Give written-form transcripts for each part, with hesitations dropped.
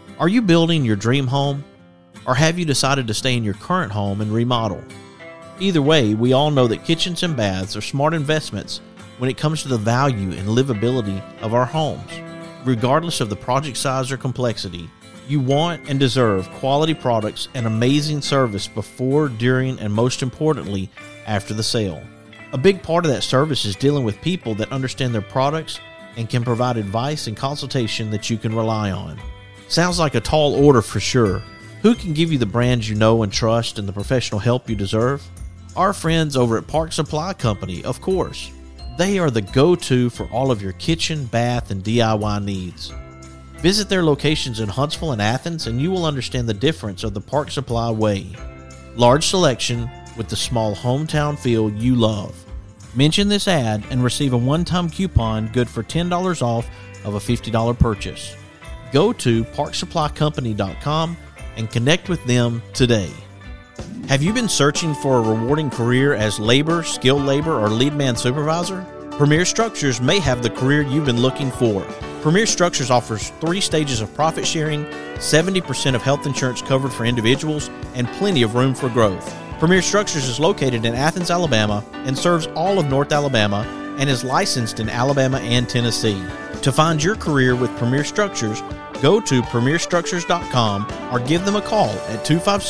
Are you building your dream home? Or have you decided to stay in your current home and remodel? Either way, we all know that kitchens and baths are smart investments when it comes to the value and livability of our homes. Regardless of the project size or complexity, you want and deserve quality products and amazing service before, during, and most importantly, after the sale. A big part of that service is dealing with people that understand their products and can provide advice and consultation that you can rely on. Sounds like a tall order for sure. Who can give you the brands you know and trust and the professional help you deserve? Our friends over at Park Supply Company, of course. They are the go-to for all of your kitchen, bath, and DIY needs. Visit their locations in Huntsville and Athens, and you will understand the difference of the Park Supply way. Large selection with the small hometown feel you love. Mention this ad and receive a one-time coupon good for $10 off of a $50 purchase. Go to parksupplycompany.com and connect with them today. Have you been searching for a rewarding career as labor, skilled labor, or lead man supervisor? Premier Structures may have the career you've been looking for. Premier Structures offers 3 stages of profit sharing, 70% of health insurance covered for individuals, and plenty of room for growth. Premier Structures is located in Athens, Alabama, and serves all of North Alabama, and is licensed in Alabama and Tennessee. To find your career with Premier Structures, go to premierstructures.com or give them a call at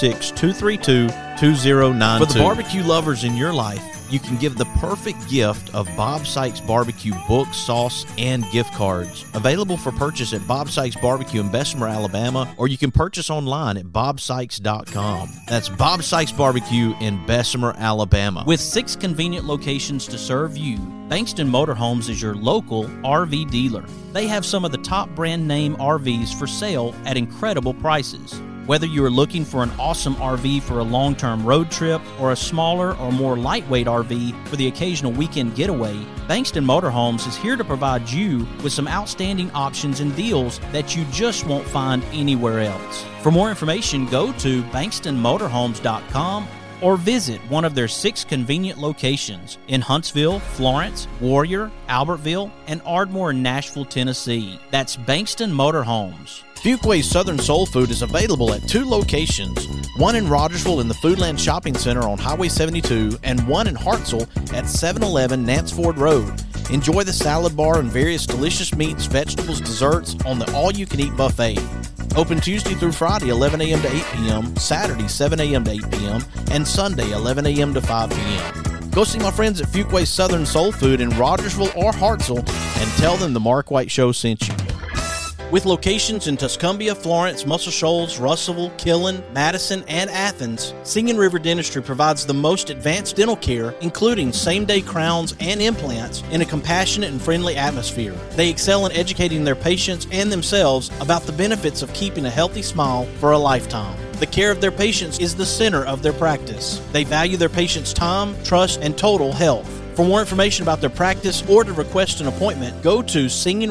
256-232-2092. For the barbecue lovers in your life, you can give the perfect gift of Bob Sykes Barbecue books, sauce, and gift cards. Available for purchase at Bob Sykes Barbecue in Bessemer, Alabama, or you can purchase online at bobsykes.com. That's Bob Sykes Barbecue in Bessemer, Alabama. With 6 convenient locations to serve you, Bankston Motorhomes is your local RV dealer. They have some of the top brand name RVs for sale at incredible prices. Whether you are looking for an awesome RV for a long-term road trip or a smaller or more lightweight RV for the occasional weekend getaway, Bankston Motorhomes is here to provide you with some outstanding options and deals that you just won't find anywhere else. For more information, go to bankstonmotorhomes.com or visit one of their 6 convenient locations in Huntsville, Florence, Warrior, Albertville, and Ardmore in Nashville, Tennessee. That's Bankston Motorhomes. Fuquay's Southern Soul Food is available at 2 locations, one in Rogersville in the Foodland Shopping Center on Highway 72 and one in Hartselle at 711 Nance Ford Road. Enjoy the salad bar and various delicious meats, vegetables, desserts on the all-you-can-eat buffet. Open Tuesday through Friday, 11 a.m. to 8 p.m., Saturday, 7 a.m. to 8 p.m., and Sunday, 11 a.m. to 5 p.m. Go see my friends at Fuquay's Southern Soul Food in Rogersville or Hartselle and tell them the Mark White Show sent you. With locations in Tuscumbia, Florence, Muscle Shoals, Russellville, Killen, Madison, and Athens, Singing River Dentistry provides the most advanced dental care, including same-day crowns and implants, in a compassionate and friendly atmosphere. They excel in educating their patients and themselves about the benefits of keeping a healthy smile for a lifetime. The care of their patients is the center of their practice. They value their patients' time, trust, and total health. For more information about their practice or to request an appointment, go to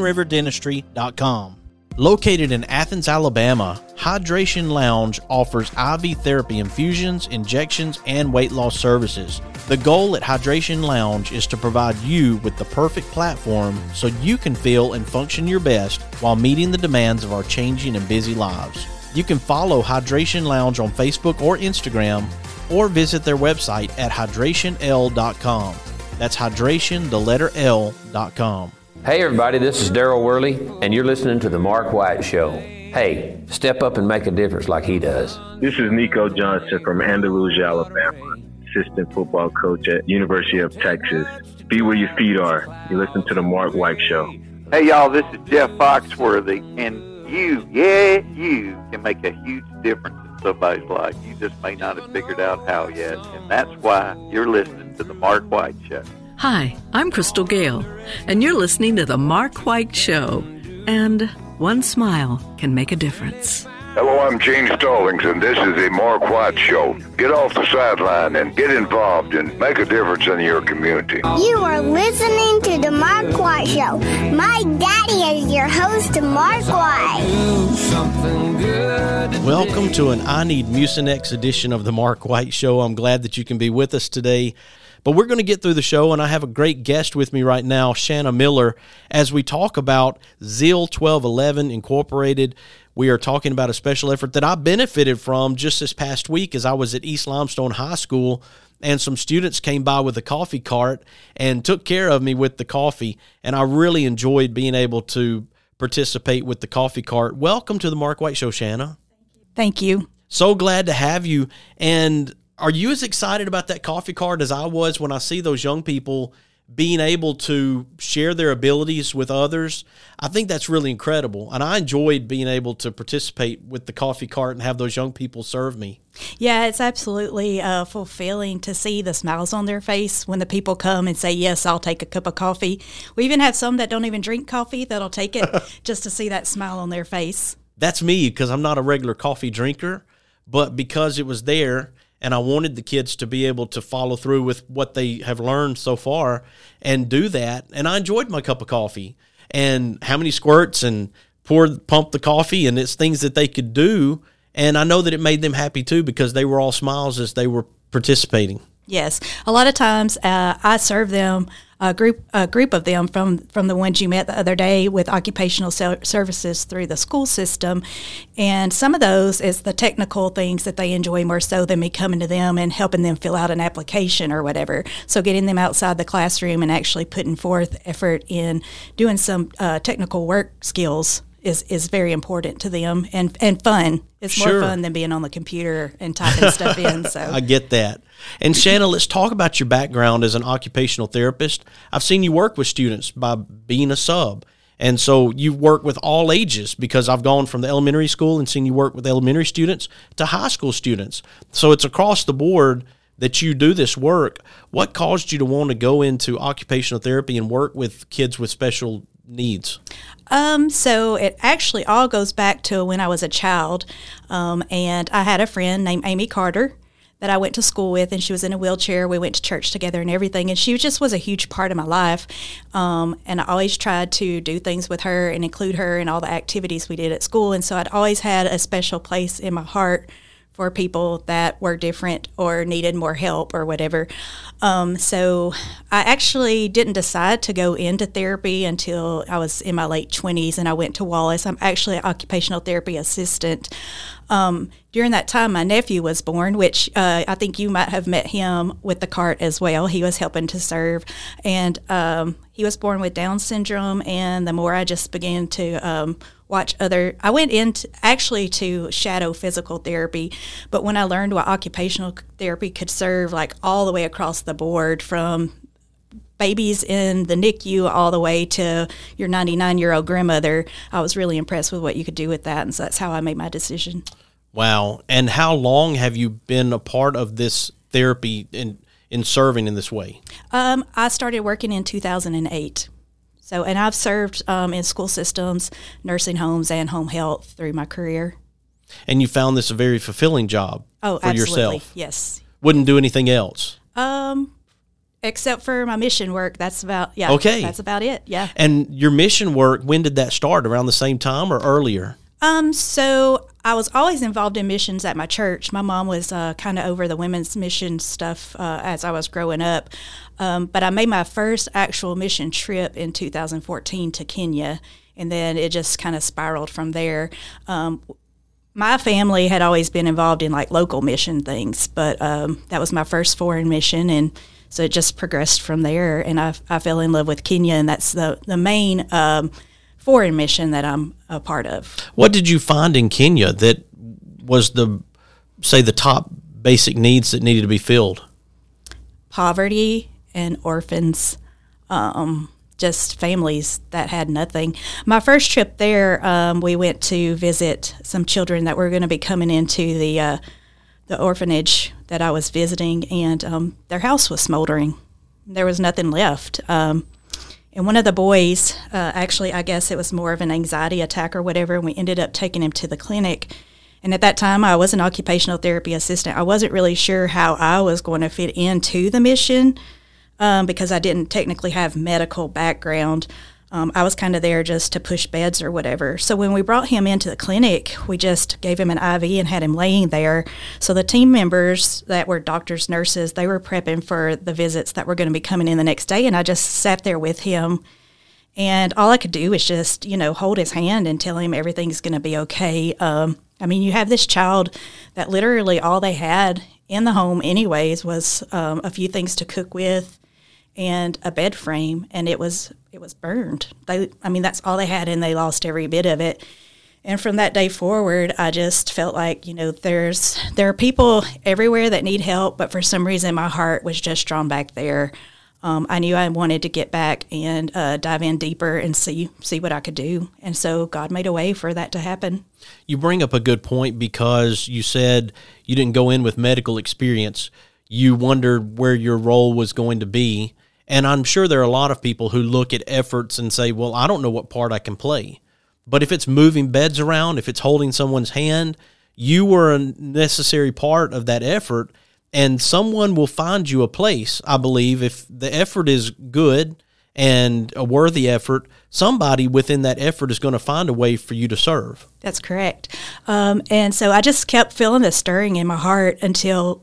singingriverdentistry.com. Located in Athens, Alabama, Hydration Lounge offers IV therapy infusions, injections, and weight loss services. The goal at Hydration Lounge is to provide you with the perfect platform so you can feel and function your best while meeting the demands of our changing and busy lives. You can follow Hydration Lounge on Facebook or Instagram, or visit their website at hydrationl.com. That's hydration, the letter L.com. Hey everybody, this is Daryl Worley, and you're listening to The Mark White Show. Hey, step up and make a difference like he does. This is Nico Johnson from Andalusia, Alabama, assistant football coach at University of Texas. Be where your feet are. You listen to The Mark White Show. Hey y'all, this is Jeff Foxworthy, and you can make a huge difference in somebody's life. You just may not have figured out how yet, and that's why you're listening to The Mark White Show. Hi, I'm Crystal Gale, and you're listening to The Mark White Show. And one smile can make a difference. Hello, I'm Gene Stallings, and this is The Mark White Show. Get off the sideline and get involved and make a difference in your community. You are listening to The Mark White Show. My daddy is your host, Mark White. Welcome to an I Need Mucinex edition of The Mark White Show. I'm glad that you can be with us today. But we're going to get through the show, and I have a great guest with me right now, Shanna Miller, as we talk about Zeal 1211 Incorporated. We are talking about a special effort that I benefited from just this past week as I was at East Limestone High School, and some students came by with a coffee cart and took care of me with the coffee, and I really enjoyed being able to participate with the coffee cart. Welcome to the Mark White Show, Shanna. Thank you. So glad to have you. And are you as excited about that coffee cart as I was when I see those young people being able to share their abilities with others? I think that's really incredible. And I enjoyed being able to participate with the coffee cart and have those young people serve me. Yeah, it's absolutely fulfilling to see the smiles on their face when the people come and say, yes, I'll take a cup of coffee. We even have some that don't even drink coffee that'll take it just to see that smile on their face. That's me, because I'm not a regular coffee drinker, but because it was there, and I wanted the kids to be able to follow through with what they have learned so far and do that. And I enjoyed my cup of coffee and how many squirts and pump the coffee, and it's things that they could do. And I know that it made them happy too, because they were all smiles as they were participating. Yes. A lot of times I serve them, a group of them from the ones you met the other day with occupational services through the school system. And some of those is the technical things that they enjoy more so than me coming to them and helping them fill out an application or whatever. So getting them outside the classroom and actually putting forth effort in doing some technical work skills is very important to them and fun. It's more fun than being on the computer and typing stuff in. So I get that. And Shanna, let's talk about your background as an occupational therapist. I've seen you work with students by being a sub. And so you work with all ages, because I've gone from the elementary school and seen you work with elementary students to high school students. So it's across the board that you do this work. What caused you to want to go into occupational therapy and work with kids with special needs? So it actually all goes back to when I was a child, and I had a friend named Amy Carter that I went to school with, and she was in a wheelchair. We went to church together and everything, and she just was a huge part of my life, and I always tried to do things with her and include her in all the activities we did at school, and so I'd always had a special place in my heart for people that were different or needed more help or whatever. So I actually didn't decide to go into therapy until I was in my late 20s, and I went to Wallace. I'm actually an occupational therapy assistant. During that time, my nephew was born, which I think you might have met him with the cart as well. He was helping to serve, and he was born with Down syndrome, and the more I just began to I went into actually to shadow physical therapy, but when I learned what occupational therapy could serve, like all the way across the board, from babies in the NICU all the way to your 99-year-old grandmother, I was really impressed with what you could do with that, and so that's how I made my decision. Wow. And how long have you been a part of this therapy in serving in this way? I started working in 2008. So, and I've served in school systems, nursing homes, and home health through my career. And you found this a very fulfilling job for absolutely. yourself? Yes. Wouldn't do anything else? Except for my mission work. That's about, Okay. That's about it, yeah. And your mission work, when did that start? Around the same time or earlier? So I was always involved in missions at my church. My mom was kind of over the women's mission stuff as I was growing up. But I made my first actual mission trip in 2014 to Kenya, and then it just kind of spiraled from there. My family had always been involved in like local mission things, but that was my first foreign mission, and so it just progressed from there. And I fell in love with Kenya, and that's the main foreign mission that I'm a part of. What did you find in Kenya that was the top basic needs that needed to be filled? Poverty and orphans, just families that had nothing. My first trip there, we went to visit some children that were going to be coming into the orphanage that I was visiting, and their house was smoldering. There was nothing left. And one of the boys, actually, I guess it was more of an anxiety attack or whatever, and we ended up taking him to the clinic. And at that time, I was an occupational therapy assistant. I wasn't really sure how I was going to fit into the mission because I didn't technically have medical background. I was kind of there just to push beds or whatever. So when we brought him into the clinic, we just gave him an IV and had him laying there. So the team members that were doctors, nurses, they were prepping for the visits that were going to be coming in the next day, and I just sat there with him. And all I could do was just, hold his hand and tell him everything's going to be okay. You have this child that literally all they had in the home anyways was a few things to cook with and a bed frame, and it was burned. That's all they had, and they lost every bit of it. And from that day forward, I just felt like, there are people everywhere that need help, but for some reason my heart was just drawn back there. I knew I wanted to get back and dive in deeper and see what I could do. And so God made a way for that to happen. You bring up a good point, because you said you didn't go in with medical experience. You wondered where your role was going to be. And I'm sure there are a lot of people who look at efforts and say, well, I don't know what part I can play. But if it's moving beds around, if it's holding someone's hand, you were a necessary part of that effort. And someone will find you a place, I believe, if the effort is good and a worthy effort, somebody within that effort is going to find a way for you to serve. That's correct. And so I just kept feeling this stirring in my heart until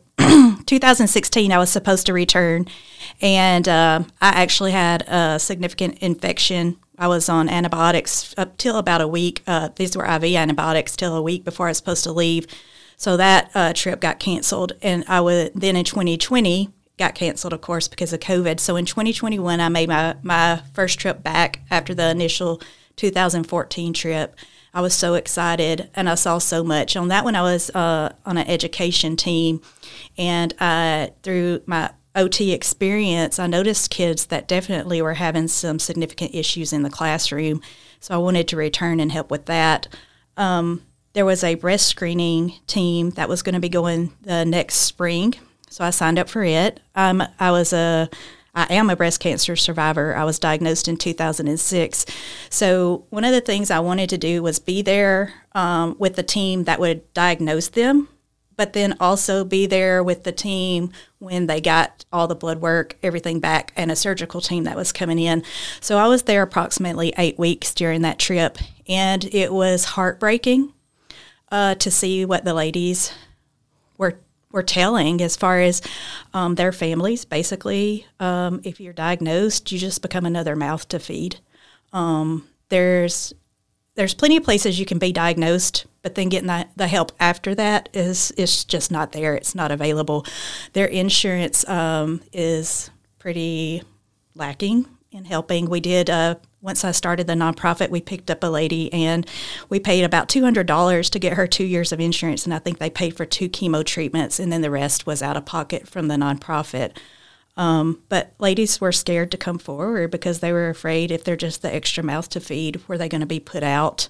2016. I was supposed to return, and I actually had a significant infection. I was on antibiotics up till about a week. These were IV antibiotics till a week before I was supposed to leave. So that trip got canceled, and then in 2020 got canceled, of course, because of COVID. So in 2021, I made my first trip back after the initial 2014 trip. I was so excited, and I saw so much. On that one, I was on an education team, and through my OT experience, I noticed kids that definitely were having some significant issues in the classroom. So I wanted to return and help with that. There was a breast screening team that was going to be going the next spring, so I signed up for it. I am a breast cancer survivor. I was diagnosed in 2006. So one of the things I wanted to do was be there with the team that would diagnose them, but then also be there with the team when they got all the blood work, everything back, and a surgical team that was coming in. So I was there approximately 8 weeks during that trip, and it was heartbreaking to see what the ladies were telling as far as their families. Basically, if you're diagnosed, you just become another mouth to feed. There's plenty of places you can be diagnosed, but then getting the help after that is just not there. It's not available. Their insurance is pretty lacking in helping. We did, once I started the nonprofit, we picked up a lady, and we paid about $200 to get her 2 years of insurance, and I think they paid for 2 chemo treatments, and then the rest was out of pocket from the nonprofit. But ladies were scared to come forward because they were afraid if they're just the extra mouth to feed, were they going to be put out?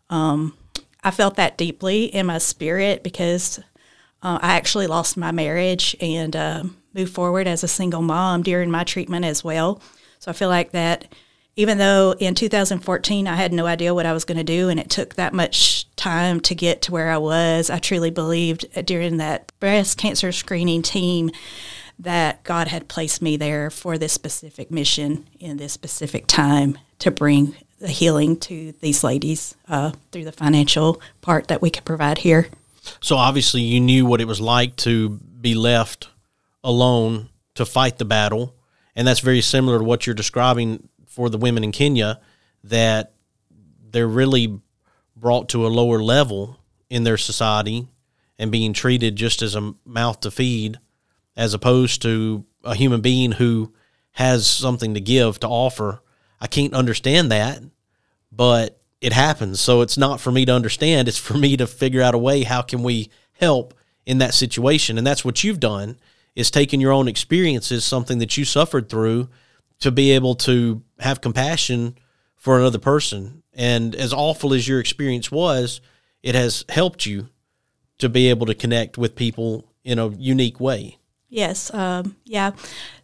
I felt that deeply in my spirit because I actually lost my marriage and moved forward as a single mom during my treatment as well. So I feel like that even though in 2014 I had no idea what I was going to do and it took that much time to get to where I was, I truly believed during that breast cancer screening team that God had placed me there for this specific mission in this specific time to bring the healing to these ladies through the financial part that we could provide here. So obviously you knew what it was like to be left alone to fight the battle. And that's very similar to what you're describing for the women in Kenya, that they're really brought to a lower level in their society and being treated just as a mouth to feed, as opposed to a human being who has something to give, to offer. I can't understand that, but it happens. So it's not for me to understand. It's for me to figure out a way, how can we help in that situation? And that's what you've done, is taking your own experiences, something that you suffered through, to be able to have compassion for another person. And as awful as your experience was, it has helped you to be able to connect with people in a unique way. Yes. Yeah.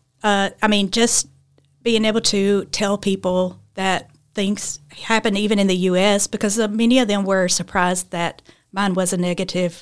Just being able to tell people that things happen even in the U.S., because many of them were surprised that mine was a negative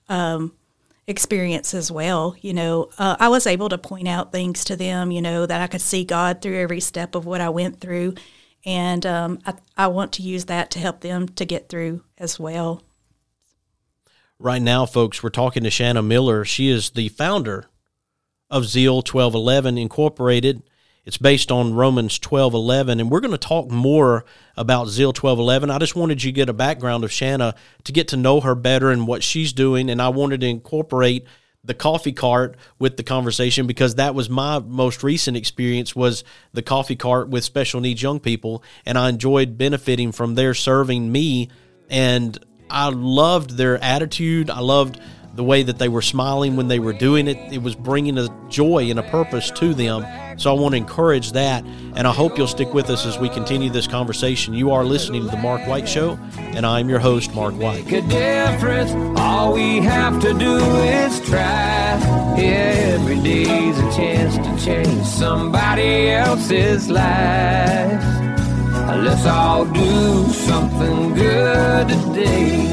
experience as well. I was able to point out things to them, that I could see God through every step of what I went through. And I want to use that to help them to get through as well. Right now, folks, we're talking to Shanna Miller. She is the founder of Zeal 1211 Incorporated. It's based on Romans 12:11, and we're going to talk more about Zeal 12:11. I just wanted you to get a background of Shanna to get to know her better and what she's doing, and I wanted to incorporate the coffee cart with the conversation because that was my most recent experience, was the coffee cart with special needs young people, and I enjoyed benefiting from their serving me, and I loved their attitude. I loved the way that they were smiling when they were doing it. It was bringing a joy and a purpose to them. So I want to encourage that, and I hope you'll stick with us as we continue this conversation. You are listening to The Mark White Show, and I'm your host, Mark White. Make a difference. All we have to do is try. Yeah, every day's a chance to change somebody else's life. Let's all do something good today.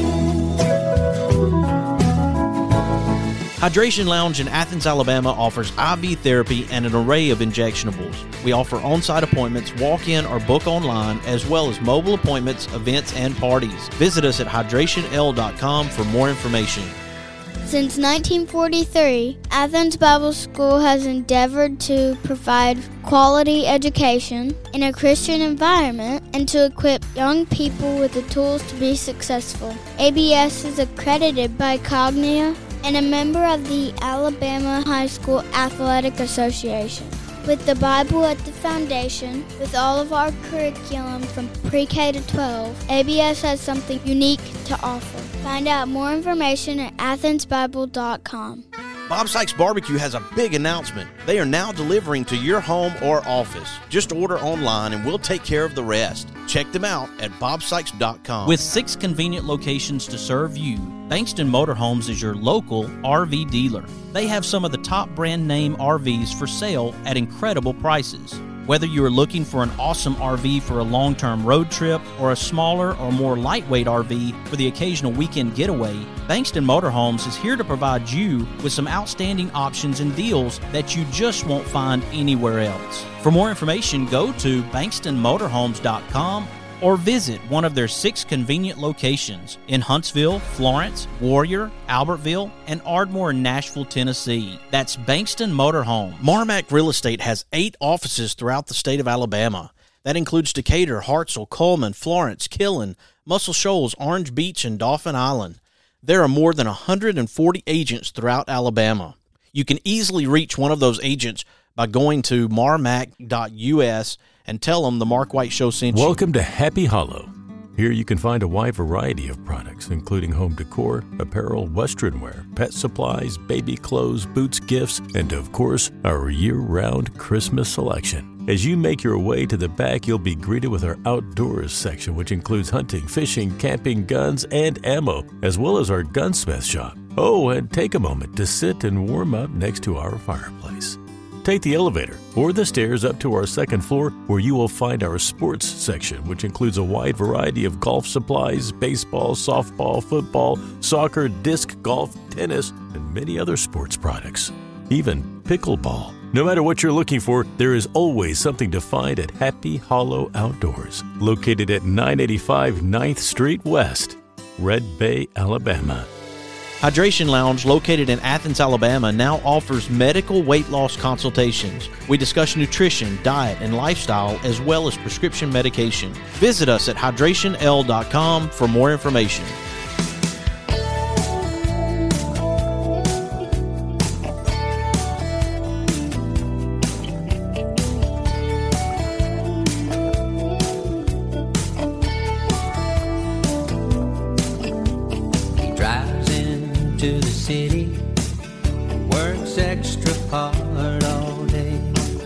Hydration Lounge in Athens, Alabama offers IV therapy and an array of injectionables. We offer on-site appointments, walk-in or book online, as well as mobile appointments, events, and parties. Visit us at hydrationl.com for more information. Since 1943, Athens Bible School has endeavored to provide quality education in a Christian environment and to equip young people with the tools to be successful. ABS is accredited by Cognia and a member of the Alabama High School Athletic Association. With the Bible at the foundation, with all of our curriculum from pre-K to 12, ABS has something unique to offer. Find out more information at athensbible.com. Bob Sykes Barbecue has a big announcement. They are now delivering to your home or office. Just order online and we'll take care of the rest. Check them out at bobsykes.com. With 6 convenient locations to serve you, Bankston Motorhomes is your local RV dealer. They have some of the top brand name RVs for sale at incredible prices. Whether you are looking for an awesome RV for a long-term road trip or a smaller or more lightweight RV for the occasional weekend getaway, Bankston Motorhomes is here to provide you with some outstanding options and deals that you just won't find anywhere else. For more information, go to bankstonmotorhomes.com or visit one of their 6 convenient locations in Huntsville, Florence, Warrior, Albertville, and Ardmore in Nashville, Tennessee. That's Bankston Motorhome. Marmac Real Estate has 8 offices throughout the state of Alabama. That includes Decatur, Hartselle, Coleman, Florence, Killen, Muscle Shoals, Orange Beach, and Dauphin Island. There are more than 140 agents throughout Alabama. You can easily reach one of those agents by going to marmac.us and tell them the Mark White Show sent you. Welcome to Happy Hollow. Here you can find a wide variety of products, including home decor, apparel, western wear, pet supplies, baby clothes, boots, gifts, and of course, our year-round Christmas selection. As you make your way to the back, you'll be greeted with our outdoors section, which includes hunting, fishing, camping, guns, and ammo, as well as our gunsmith shop. Oh, and take a moment to sit and warm up next to our fireplace. Take the elevator or the stairs up to our second floor, where you will find our sports section, which includes a wide variety of golf supplies, baseball, softball, football, soccer, disc golf, tennis, and many other sports products. Even pickleball. No matter what you're looking for, there is always something to find at Happy Hollow Outdoors, located at 985 9th Street West, Red Bay, Alabama. Hydration Lounge, located in Athens, Alabama, now offers medical weight loss consultations. We discuss nutrition, diet, and lifestyle, as well as prescription medication. Visit us at hydrationl.com for more information. To the city, works extra hard all day,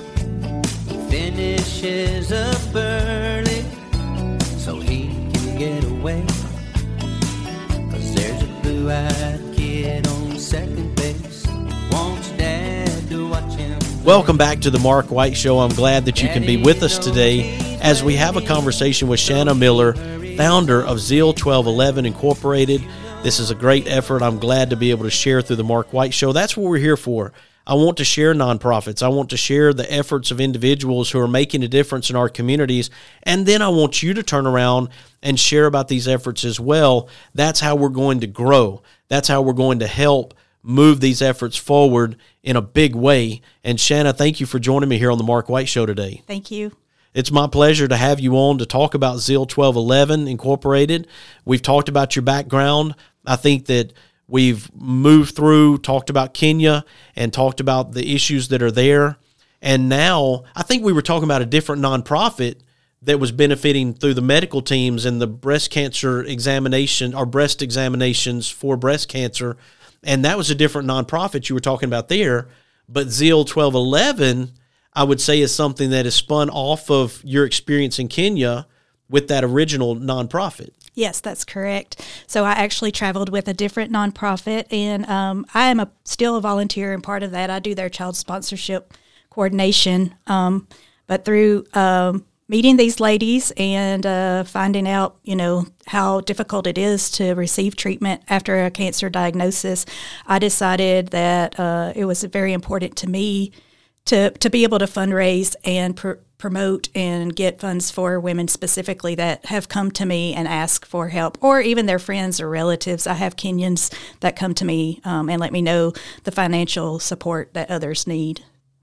finishes up early so he can get away, 'cause there's a blue-eyed kid on second base, wants dad to watch him. Welcome back to the Mark White Show. I'm glad that you can be with us today as we have a conversation with Shanna Miller, founder of Zeal 1211 Incorporated. This is a great effort. I'm glad to be able to share through the Mark White Show. That's what we're here for. I want to share nonprofits. I want to share the efforts of individuals who are making a difference in our communities. And then I want you to turn around and share about these efforts as well. That's how we're going to grow. That's how we're going to help move these efforts forward in a big way. And Shanna, thank you for joining me here on the Mark White Show today. Thank you. It's my pleasure to have you on to talk about Zeal 1211 Incorporated. We've talked about your background. I think that we've moved through, talked about Kenya, and talked about the issues that are there. And now I think we were talking about a different nonprofit that was benefiting through the medical teams and the breast cancer examination or breast examinations for breast cancer. And that was a different nonprofit you were talking about there. But Zeal 1211, I would say, is something that is spun off of your experience in Kenya with that original nonprofit. Yes, that's correct. So I actually traveled with a different nonprofit, and I am still a volunteer and part of that. I do their child sponsorship coordination. But through meeting these ladies and finding out, how difficult it is to receive treatment after a cancer diagnosis, I decided that it was very important to me to be able to fundraise and promote and get funds for women specifically that have come to me and ask for help, or even their friends or relatives. I have Kenyans that come to me and let me know the financial support that others need.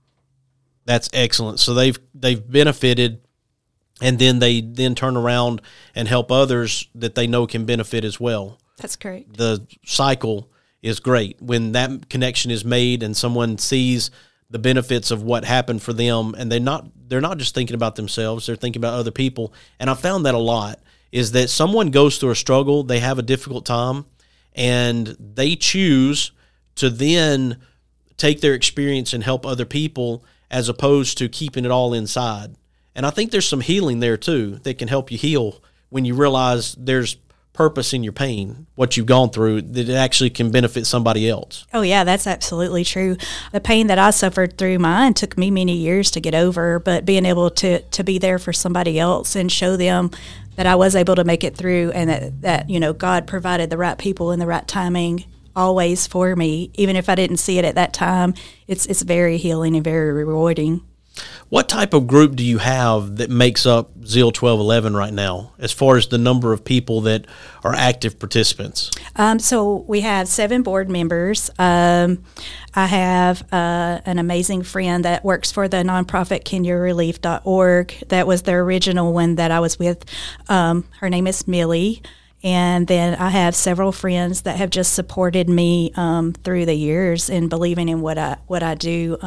That's excellent. So they've benefited, and then they turn around and help others that they know can benefit as well. That's correct. The cycle is great when that connection is made and someone sees the benefits of what happened for them, and they're not just thinking about themselves, they're thinking about other people. And I found that a lot, is that someone goes through a struggle, they have a difficult time, and they choose to then take their experience and help other people as opposed to keeping it all inside. And I think there's some healing there too that can help you heal when you realize there's purpose in your pain, what you've gone through, that it actually can benefit somebody else. Oh yeah, that's absolutely true. The pain that I suffered through mine took me many years to get over, but being able to be there for somebody else and show them that I was able to make it through, and that God provided the right people in the right timing always for me, even if I didn't see it at that time, it's very healing and very rewarding. What type of group do you have that makes up Zeal 1211 right now, as far as the number of people that are active participants? So we have 7 board members. I have an amazing friend that works for the nonprofit KenyaRelief.org. That was the original one that I was with. Her name is Millie. And then I have several friends that have just supported me through the years and believing in what I do,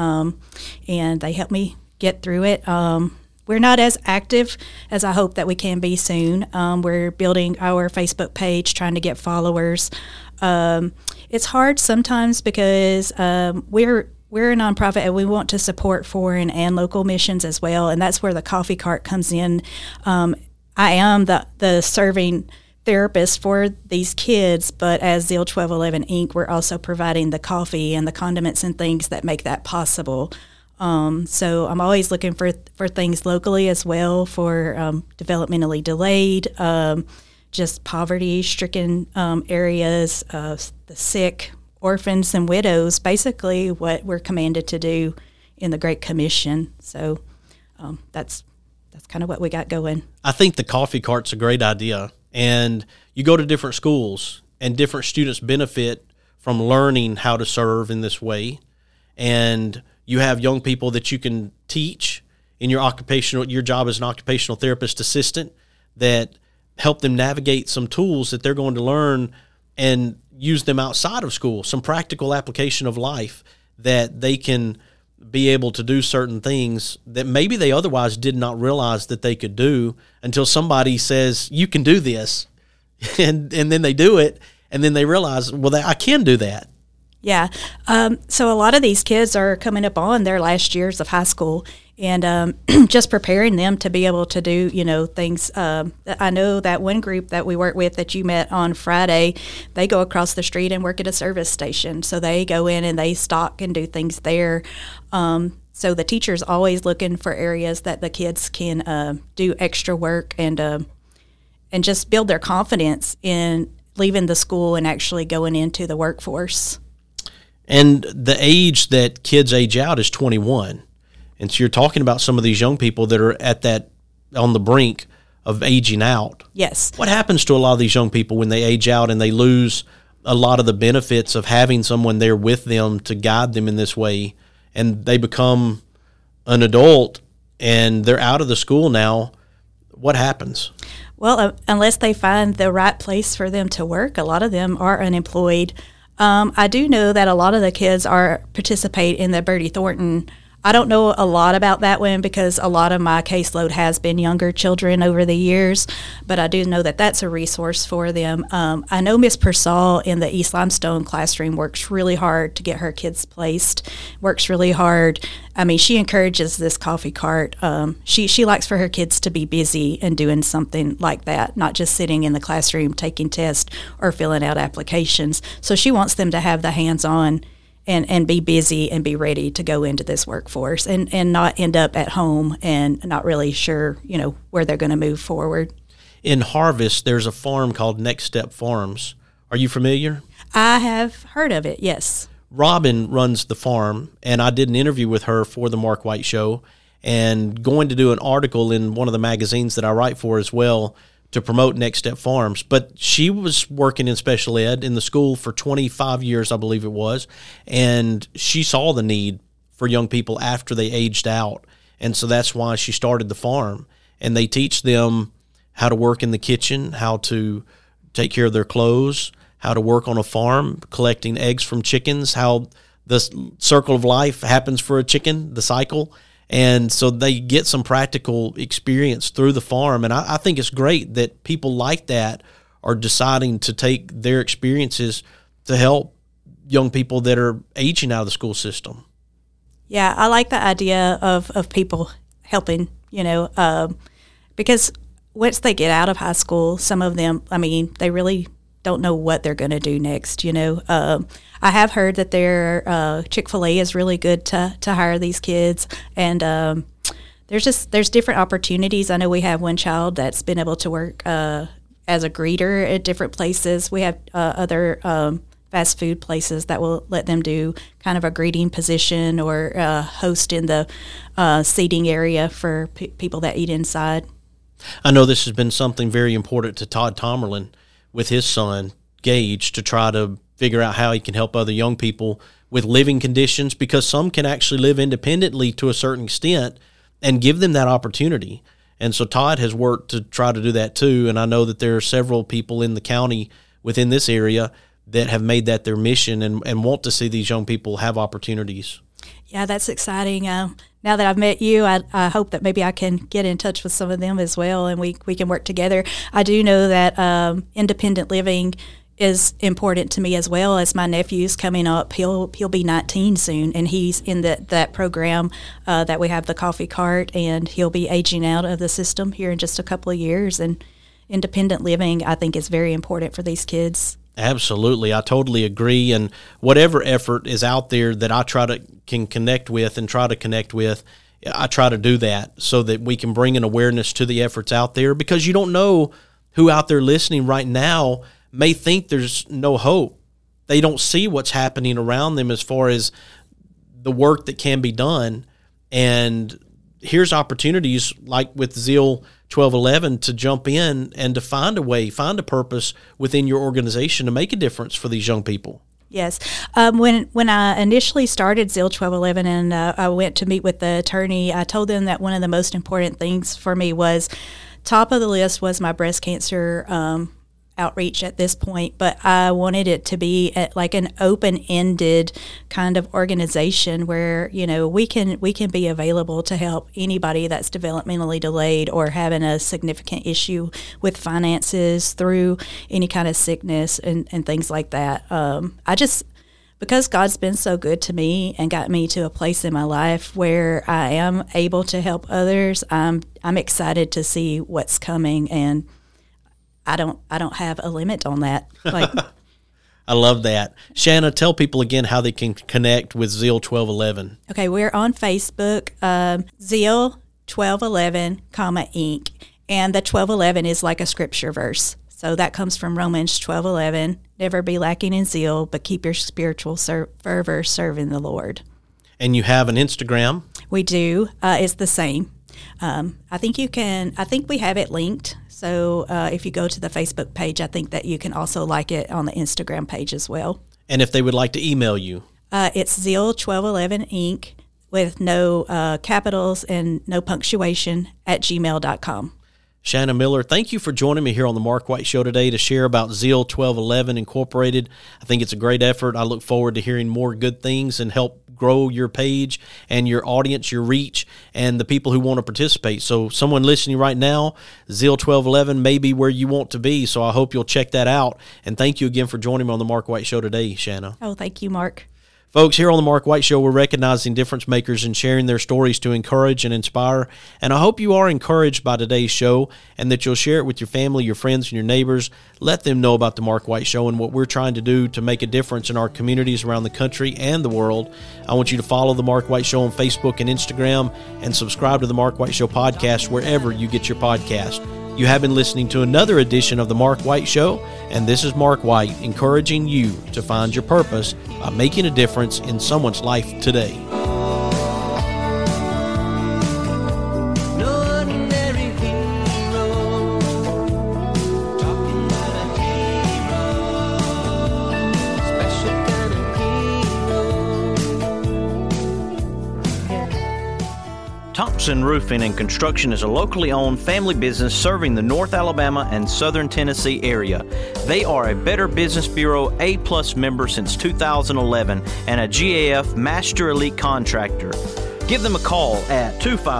and they help me get through it. We're not as active as I hope that we can be soon. We're building our Facebook page, trying to get followers. It's hard sometimes because we're a nonprofit and we want to support foreign and local missions as well, and that's where the coffee cart comes in. I am the serving therapist for these kids, but as Zeal 1211 Inc., we're also providing the coffee and the condiments and things that make that possible. So I'm always looking for things locally as well for developmentally delayed, just poverty-stricken areas, the sick, orphans, and widows, basically what we're commanded to do in the Great Commission. So that's kind of what we got going. I think the coffee cart's a great idea. And you go to different schools, and different students benefit from learning how to serve in this way. And you have young people that you can teach in your job as an occupational therapist assistant that help them navigate some tools that they're going to learn and use them outside of school, some practical application of life that they can be able to do certain things that maybe they otherwise did not realize that they could do until somebody says, you can do this. And then they do it, and then they realize, well, I can do that. Yeah. So a lot of these kids are coming up on their last years of high school, and just preparing them to be able to do, things. I know that one group that we work with that you met on Friday, they go across the street and work at a service station. So they go in and they stock and do things there. So the teacher's always looking for areas that the kids can do extra work and just build their confidence in leaving the school and actually going into the workforce. And the age that kids age out is 21. And so you're talking about some of these young people that are on the brink of aging out. Yes. What happens to a lot of these young people when they age out and they lose a lot of the benefits of having someone there with them to guide them in this way, and they become an adult and they're out of the school now? What happens? Well, unless they find the right place for them to work, a lot of them are unemployed. I do know that a lot of the kids participate in the Bertie Thornton. I don't know a lot about that one because a lot of my caseload has been younger children over the years, but I do know that that's a resource for them. I know Miss Purcell in the East Limestone classroom works really hard to get her kids placed, works really hard. I mean, she encourages this coffee cart. She likes for her kids to be busy and doing something like that, not just sitting in the classroom taking tests or filling out applications. So she wants them to have the hands-on and be busy and be ready to go into this workforce and not end up at home and not really sure, where they're going to move forward. In Harvest, there's a farm called Next Step Farms. Are you familiar? I have heard of it, yes. Robin runs the farm, and I did an interview with her for the Mark White Show and going to do an article in one of the magazines that I write for as well to promote Next Step Farms. But she was working in special ed in the school for 25 years, I believe it was, and she saw the need for young people after they aged out. And so that's why she started the farm. And they teach them how to work in the kitchen, how to take care of their clothes, how to work on a farm, collecting eggs from chickens, how the circle of life happens for a chicken, the cycle. And so they get some practical experience through the farm. And I think it's great that people like that are deciding to take their experiences to help young people that are aging out of the school system. Yeah, I like the idea of people helping, because once they get out of high school, some of them, they really don't know what they're going to do next. I have heard that their Chick-fil-A is really good to hire these kids, and there's different opportunities. I know we have one child that's been able to work as a greeter at different places. We have other fast food places that will let them do kind of a greeting position or host in the seating area for people that eat inside. I know this has been something very important to Todd Tomerlin with his son, Gage, to try to figure out how he can help other young people with living conditions, because some can actually live independently to a certain extent, and give them that opportunity. And so Todd has worked to try to do that too, and I know that there are several people in the county within this area that have made that their mission and want to see these young people have opportunities. Yeah, that's exciting. Now that I've met you, I hope that maybe I can get in touch with some of them as well, and we can work together. I do know that independent living is important to me as well, as my nephew's coming up. He'll be 19 soon, and he's in that program that we have, the coffee cart, and he'll be aging out of the system here in just a couple of years. And independent living, I think, is very important for these kids. Absolutely. I totally agree. And whatever effort is out there that I can connect with and try to connect with, I try to do that so that we can bring an awareness to the efforts out there, because you don't know who out there listening right now may think there's no hope. They don't see what's happening around them as far as the work that can be done. And here's opportunities like with Zeal 1211 to jump in and to find a way, find a purpose within your organization to make a difference for these young people. Yes. When I initially started Zeal 1211 and I went to meet with the attorney, I told them that one of the most important things for me was, top of the list was my breast cancer outreach at this point, but I wanted it to be like an open-ended kind of organization where, we can be available to help anybody that's developmentally delayed or having a significant issue with finances through any kind of sickness and things like that. Because God's been so good to me and got me to a place in my life where I am able to help others, I'm excited to see what's coming, and I don't have a limit on that. I love that. Shanna, tell people again how they can connect with Zeal 1211. Okay, we're on Facebook, Zeal 1211, Inc. And the 1211 is like a scripture verse. So that comes from Romans 12:11. Never be lacking in zeal, but keep your spiritual fervor serving the Lord. And you have an Instagram? We do. It's the same. I think we have it linked. So if you go to the Facebook page, I think that you can also like it on the Instagram page as well. And if they would like to email you? It's Zeal1211 Inc. with no capitals and no punctuation at gmail.com. Shanna Miller, thank you for joining me here on the Mark White Show today to share about Zeal 1211 Incorporated. I think it's a great effort. I look forward to hearing more good things and help grow your page and your audience, your reach, and the people who want to participate. So someone listening right now, Zeal 1211 may be where you want to be, so I hope you'll check that out. And thank you again for joining me on the Mark White Show today, Shanna. Oh, thank you, Mark. Folks, here on the Mark White Show, we're recognizing difference makers and sharing their stories to encourage and inspire. And I hope you are encouraged by today's show and that you'll share it with your family, your friends, and your neighbors. Let them know about the Mark White Show and what we're trying to do to make a difference in our communities around the country and the world. I want you to follow the Mark White Show on Facebook and Instagram and subscribe to the Mark White Show podcast wherever you get your podcast. You have been listening to another edition of The Mark White Show, and this is Mark White encouraging you to find your purpose by making a difference in someone's life today. Thompson Roofing and Construction is a locally owned family business serving the North Alabama and Southern Tennessee area. They are a Better Business Bureau A+ member since 2011 and a GAF Master Elite Contractor. Give them a call at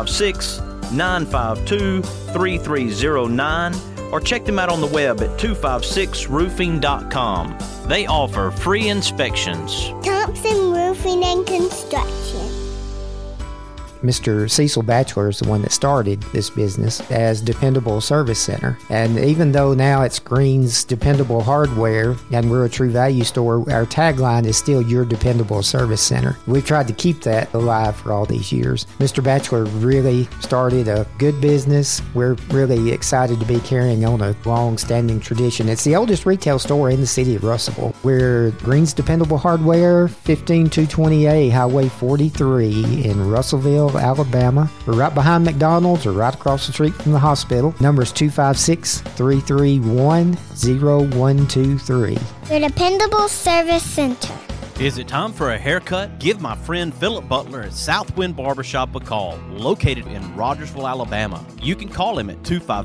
256-952-3309 or check them out on the web at 256roofing.com. They offer free inspections. Thompson Roofing and Construction. Mr. Cecil Batchelor is the one that started this business as Dependable Service Center. And even though now it's Green's Dependable Hardware and we're a True Value store, our tagline is still Your Dependable Service Center. We've tried to keep that alive for all these years. Mr. Batchelor really started a good business. We're really excited to be carrying on a long-standing tradition. It's the oldest retail store in the city of Russellville. We're Green's Dependable Hardware, 15220A Highway 43 in Russellville, Alabama. We're right behind McDonald's or right across the street from the hospital. Number is 256-331-0123. Your Dependable Service Center. Is it time for a haircut? Give my friend Philip Butler at Southwind Barbershop a call, located in Rogersville, Alabama. You can call him at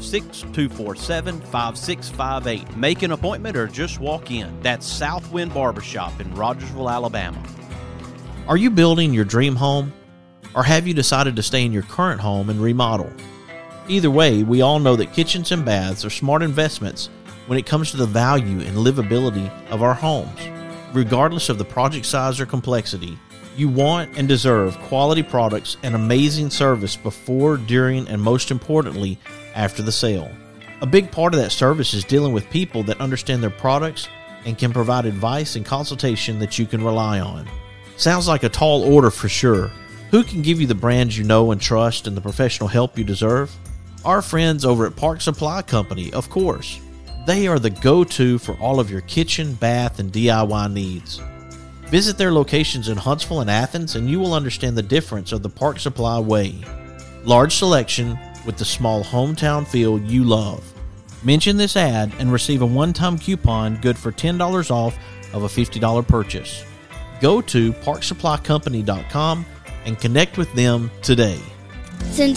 256-247-5658. Make an appointment or just walk in. That's Southwind Barbershop in Rogersville, Alabama. Are you building your dream home? Or have you decided to stay in your current home and remodel? Either way, we all know that kitchens and baths are smart investments when it comes to the value and livability of our homes. Regardless of the project size or complexity, you want and deserve quality products and amazing service before, during, and most importantly, after the sale. A big part of that service is dealing with people that understand their products and can provide advice and consultation that you can rely on. Sounds like a tall order for sure. Who can give you the brands you know and trust and the professional help you deserve? Our friends over at Park Supply Company, of course. They are the go-to for all of your kitchen, bath, and DIY needs. Visit their locations in Huntsville and Athens and you will understand the difference of the Park Supply way. Large selection with the small hometown feel you love. Mention this ad and receive a one-time coupon good for $10 off of a $50 purchase. Go to parksupplycompany.com and connect with them today. Since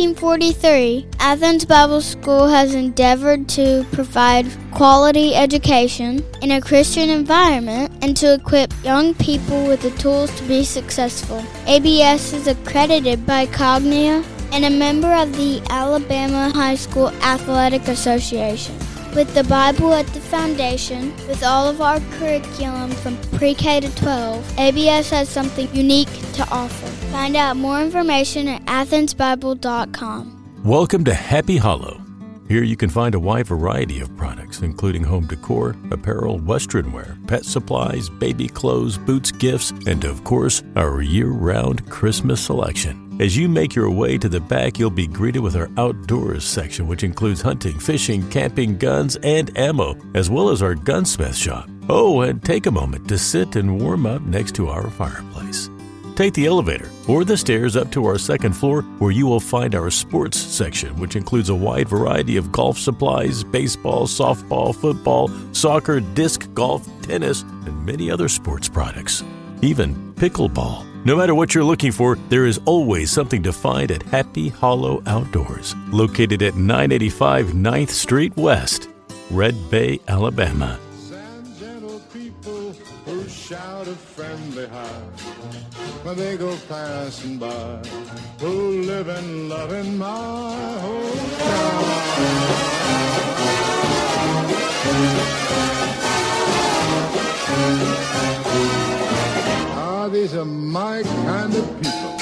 1943, Athens Bible School has endeavored to provide quality education in a Christian environment and to equip young people with the tools to be successful. ABS is accredited by Cognia and a member of the Alabama High School Athletic Association. With the Bible at the foundation, with all of our curriculum from pre-K to 12, ABS has something unique to offer. Find out more information at athensbible.com. Welcome to Happy Hollow. Here you can find a wide variety of products, including home decor, apparel, western wear, pet supplies, baby clothes, boots, gifts, and of course, our year-round Christmas selection. As you make your way to the back, you'll be greeted with our outdoors section, which includes hunting, fishing, camping, guns, and ammo, as well as our gunsmith shop. Oh, and take a moment to sit and warm up next to our fireplace. Take the elevator or the stairs up to our second floor, where you will find our sports section, which includes a wide variety of golf supplies, baseball, softball, football, soccer, disc golf, tennis, and many other sports products. Even pickleball. No matter what you're looking for, there is always something to find at Happy Hollow Outdoors, located at 985 9th Street West, Red Bay, Alabama. Shout a friendly hi when they go passing by, who live and love in my hometown. These are my kind of people.